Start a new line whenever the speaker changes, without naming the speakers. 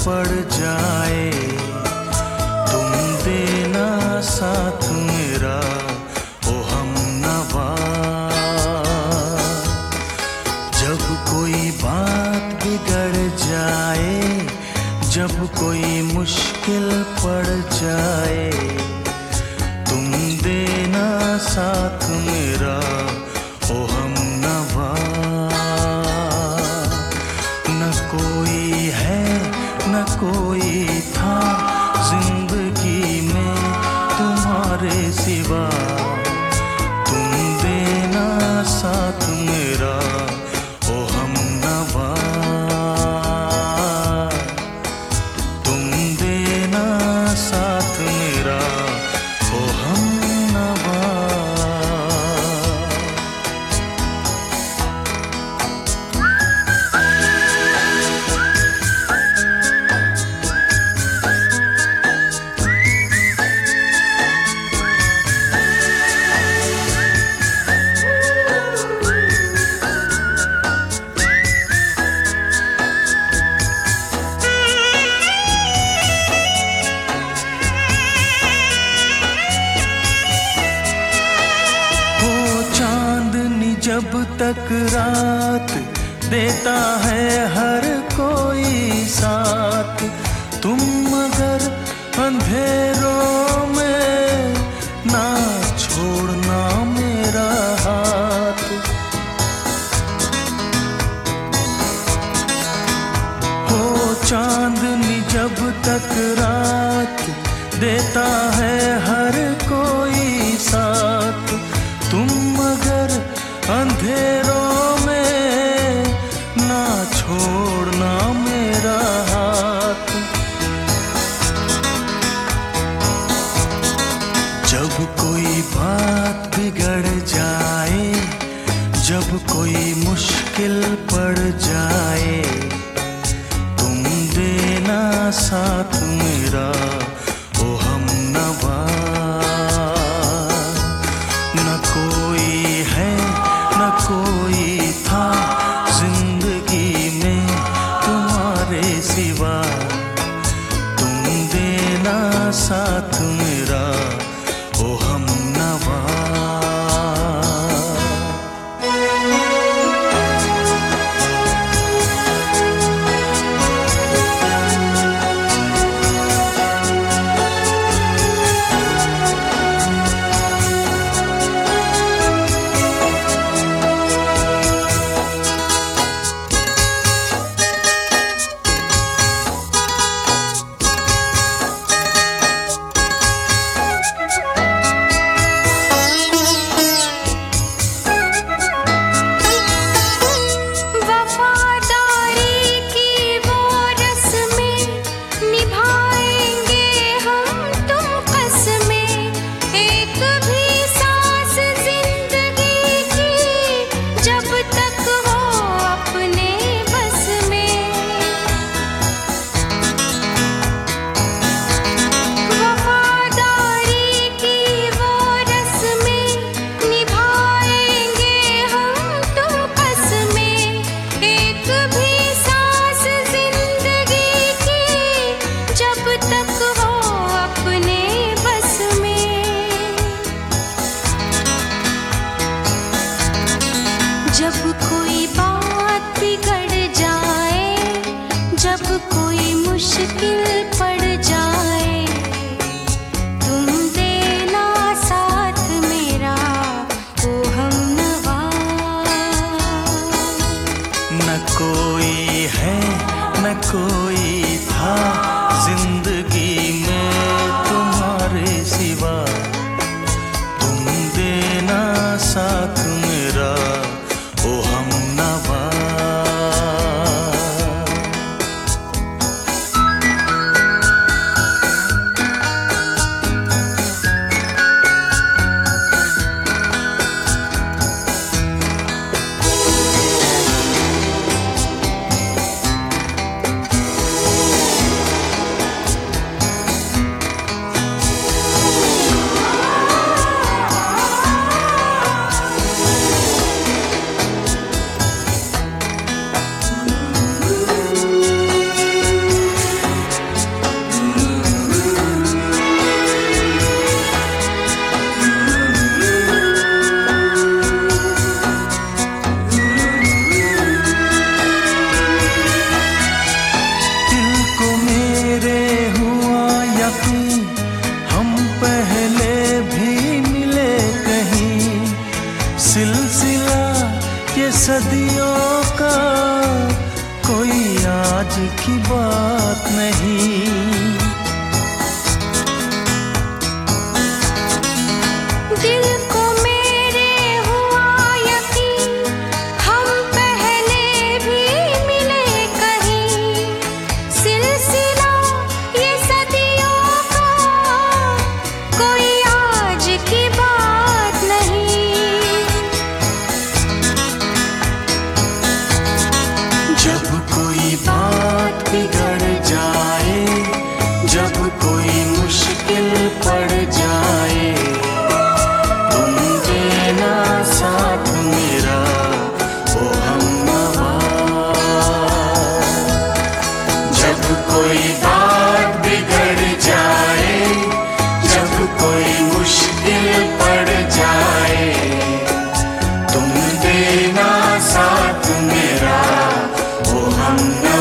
पड़ जाए, तुम देना साथ मेरा ओ हमनवा। जब कोई बात बिगड़ जाए, जब कोई मुश्किल पड़ जाए, तुम देना साथ मेरा ओ हमनवा। न कोई है न कोई था जिंदगी में तुम्हारे सिवा, तुम देना साथ मेरा ओ हमनवा। तुम देना साथ मेरा ओ हमनवा। जब तक रात देता है हर कोई साथ, तुम मगर अंधेरों में ना छोड़ना मेरा हाथ। हो चांदनी जब तक रात देता है हर कोई साथ, तुम मगर अंधेरों में ना छोड़ना मेरा हाथ। जब कोई बात बिगड़ जाए, जब कोई मुश्किल पड़ जाए, तुम देना साथ मेरा ओ हमनवा। न कोई है न कोई था जिंदगी में तुम्हारे सिवा, तुम देना साथ मेरा ओ हमनवा। जब कोई बात बिगड़ जाए, जब कोई मुश्किल पड़ जाए, तुम देना साथ मेरा ओ हमनवा। न कोई है न कोई था जिंदगी में तुम्हारे सिवा, तुम देना साथ मेरा ओ हमनवा। बात नहीं।
दिल को मेरे हुआ यकीन, हम पहले भी मिले कहीं। सिलसिला ये सदियों का, कोई आज की बात नहीं।
जब कोई बात बिगड़ जाए, जब कोई मुश्किल पड़ जाए, तुम देना साथ मेरा ओ हमनवा। जब कोई बात बिगड़ जाए, जब कोई मुश्किल पड़ जाए, तुम देना साथ मेरा ओ हमनवा।